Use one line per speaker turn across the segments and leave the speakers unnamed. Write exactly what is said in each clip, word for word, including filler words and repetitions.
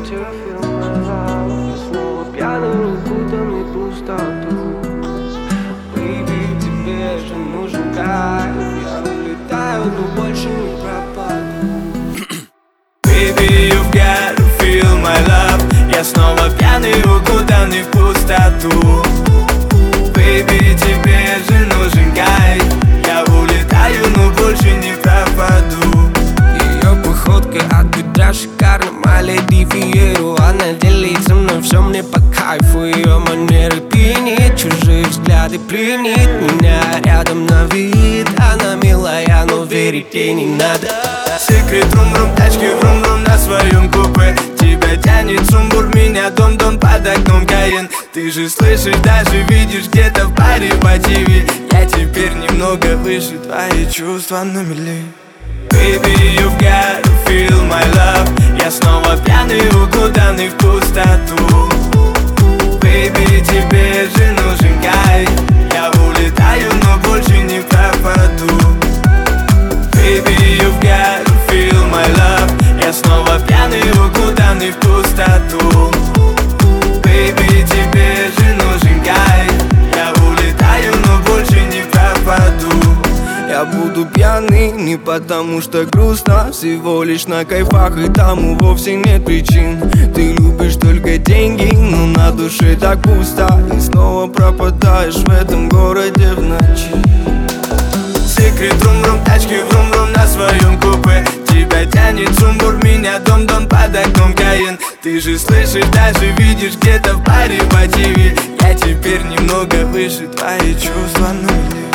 you feel my love. Я снова пьяный, укутанный в пустоту. Baby, тебе же нужен кайф. Я улетаю, но больше не пропаду.
Baby, you've got to feel my love. Я снова пьяный, укутанный в пустоту. Baby, тебе же нужен кайф. Я улетаю, но больше не пропаду.
Ее походка от бедра шикарна, my lady Фиеру. Она делит со мной все мне по кайфу. Ее манеры пьянит, чужие взгляды пленит меня рядом на вид. Она милая, но верить ей не надо.
Секрет рум-рум, тачки врум-врум на своем купе. Тебя тянет сумбур, меня дом-дом под окном Каен. Ты же слышишь, даже видишь где-то в баре по ТВ. Я теперь немного выше, твои чувства на мели. Baby, you've got to feel my love. Я снова пьяный, укутанный в пустоту. Baby, тебе же нужен кайф. Я улетаю, но больше не пропаду. Baby, you've got to feel my love. Я снова пьяный, укутанный в пустоту. Baby, тебе же нужен кайф. Я улетаю, но больше не пропаду.
Я буду пьяный не потому что грустно, всего лишь на кайфах, и тому вовсе нет причин. Ты любишь только деньги, но на душе так пусто. И снова пропадаешь в этом городе в ночи.
Секрет рум-рум, тачки врум-врум на своем купе. Тебя тянет сумбур, меня дом-дом под окном Каен. Ты же слышишь, даже видишь где-то в баре по ТВ. Я теперь немного выше, твои чувства на мели.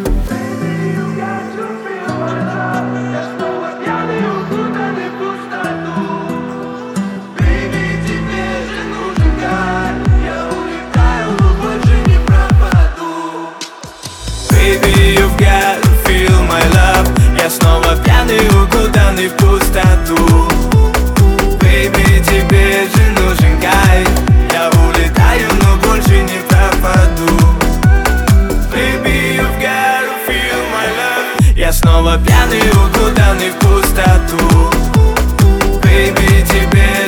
Baby, you've got to feel my love. Я снова пьяный, укутанный в пустоту. Baby, тебе же нужен кайф. Я улетаю, но больше не пропаду. Baby, you've got to feel my love. Я снова пьяный, укутанный в пустоту. Baby, тебе